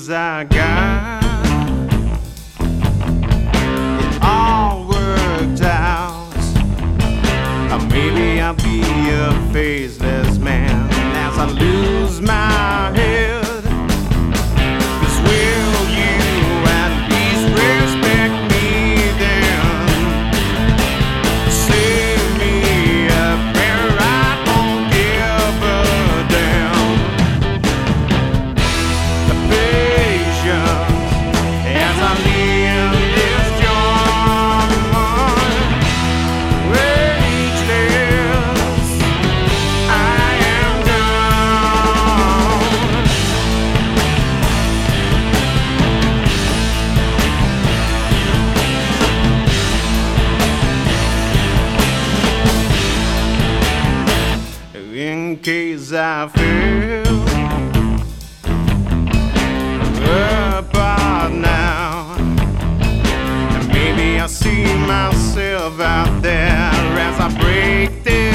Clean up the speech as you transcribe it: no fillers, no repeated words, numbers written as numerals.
tools I got, it all worked out. Maybe I'll be a faceless man as I lose my head. 'Cause will you at least respect me then? Save me a prayer I won't give a damn. The patience as I live this joy. Ageless, I am done. In case I fail apart now, and maybe I see myself out there as I break this